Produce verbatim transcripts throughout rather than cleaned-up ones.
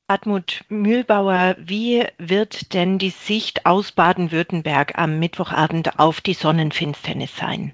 Hartmut Mühlbauer, wie wird denn die Sicht aus Baden-Württemberg am Mittwochabend auf die Sonnenfinsternis sein?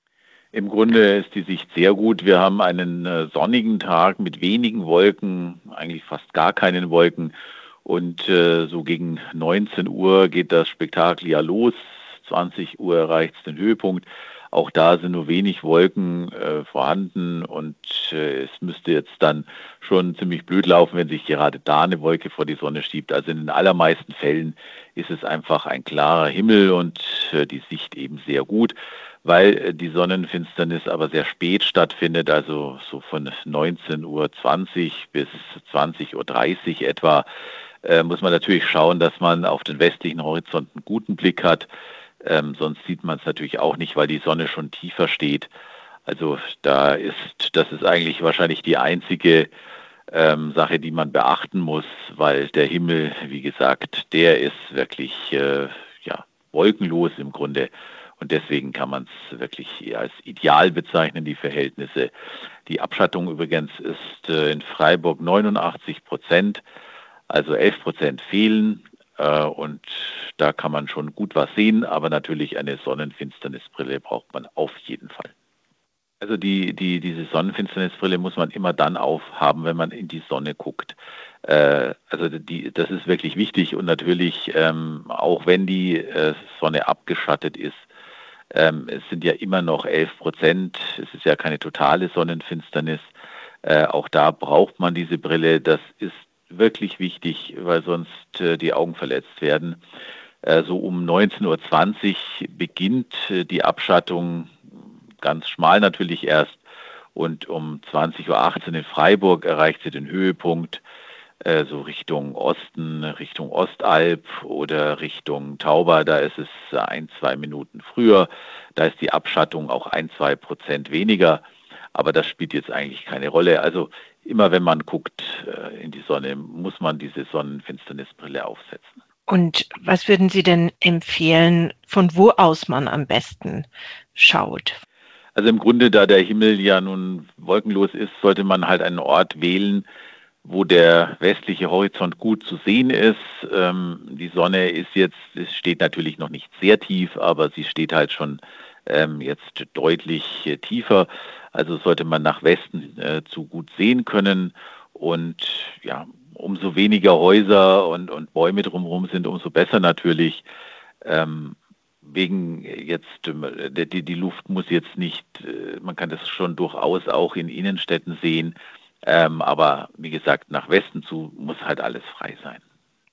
Im Grunde ist die Sicht sehr gut. Wir haben einen äh, sonnigen Tag mit wenigen Wolken, eigentlich fast gar keinen Wolken. Und äh, so gegen neunzehn Uhr geht das Spektakel ja los. zwanzig Uhr erreicht es den Höhepunkt. Auch da sind nur wenig Wolken äh, vorhanden und äh, es müsste jetzt dann schon ziemlich blöd laufen, wenn sich gerade da eine Wolke vor die Sonne schiebt. Also in den allermeisten Fällen ist es einfach ein klarer Himmel und äh, die Sicht eben sehr gut. Weil äh, die Sonnenfinsternis aber sehr spät stattfindet, also so von neunzehn Uhr zwanzig bis zwanzig Uhr dreißig etwa, äh, muss man natürlich schauen, dass man auf den westlichen Horizont einen guten Blick hat. Ähm, sonst sieht man es natürlich auch nicht, weil die Sonne schon tiefer steht. Also da ist, das ist eigentlich wahrscheinlich die einzige ähm, Sache, die man beachten muss, weil der Himmel, wie gesagt, der ist wirklich äh, ja, wolkenlos im Grunde. Und deswegen kann man es wirklich eher als ideal bezeichnen, die Verhältnisse. Die Abschattung übrigens ist äh, in Freiburg neunundachtzig Prozent, also elf Prozent fehlen. Äh, und da kann man schon gut was sehen, aber natürlich eine Sonnenfinsternisbrille braucht man auf jeden Fall. Also die, die, diese Sonnenfinsternisbrille muss man immer dann aufhaben, wenn man in die Sonne guckt. Äh, also die, das ist wirklich wichtig und natürlich, ähm, auch wenn die äh, Sonne abgeschattet ist, ähm, es sind ja immer noch elf Prozent, es ist ja keine totale Sonnenfinsternis. Äh, auch da braucht man diese Brille. Das ist wirklich wichtig, weil sonst äh, die Augen verletzt werden. Äh, so um neunzehn Uhr zwanzig beginnt äh, die Abschattung, ganz schmal natürlich erst. Und um zwanzig Uhr achtzehn in Freiburg erreicht sie den Höhepunkt, äh, so Richtung Osten, Richtung Ostalb oder Richtung Tauber. Da ist es ein, zwei Minuten früher. Da ist die Abschattung auch ein, zwei Prozent weniger. Aber das spielt jetzt eigentlich keine Rolle. Also immer wenn man guckt äh, in die Sonne, muss man diese Sonnenfinsternisbrille aufsetzen. Und was würden Sie denn empfehlen, von wo aus man am besten schaut? Also im Grunde, da der Himmel ja nun wolkenlos ist, sollte man halt einen Ort wählen, wo der westliche Horizont gut zu sehen ist. Ähm, die Sonne ist jetzt, es steht natürlich noch nicht sehr tief, aber sie steht halt schon ähm, jetzt deutlich äh, tiefer. Also sollte man nach Westen äh, zu gut sehen können. Und ja, umso weniger Häuser und, und Bäume drumherum sind, umso besser natürlich. Ähm, wegen jetzt, äh, die, die Luft muss jetzt nicht, äh, man kann das schon durchaus auch in Innenstädten sehen, ähm, aber wie gesagt, nach Westen zu muss halt alles frei sein.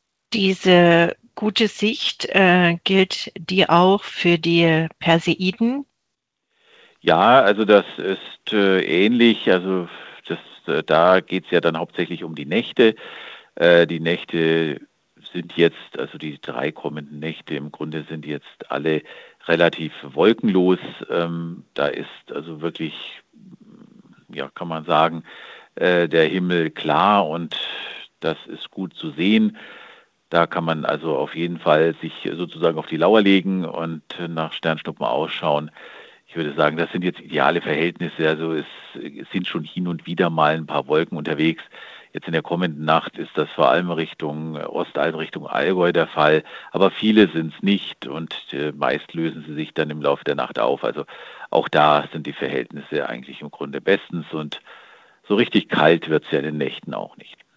Diese gute Sicht, äh, gilt die auch für die Perseiden? Ja, also das ist äh, ähnlich, also das, äh, da geht es ja dann hauptsächlich um die Nächte. Äh, die Nächte sind jetzt, also die drei kommenden Nächte im Grunde sind jetzt alle relativ wolkenlos. Ähm, da ist also wirklich, ja, kann man sagen, äh, der Himmel klar und das ist gut zu sehen. Da kann man also auf jeden Fall sich sozusagen auf die Lauer legen und nach Sternschnuppen ausschauen. Ich würde sagen, das sind jetzt ideale Verhältnisse. Also es, es sind schon hin und wieder mal ein paar Wolken unterwegs. Jetzt in der kommenden Nacht ist das vor allem Richtung Ostalb, Richtung Allgäu der Fall. Aber viele sind es nicht und äh, meist lösen sie sich dann im Laufe der Nacht auf. Also auch da sind die Verhältnisse eigentlich im Grunde bestens und so richtig kalt wird es ja in den Nächten auch nicht.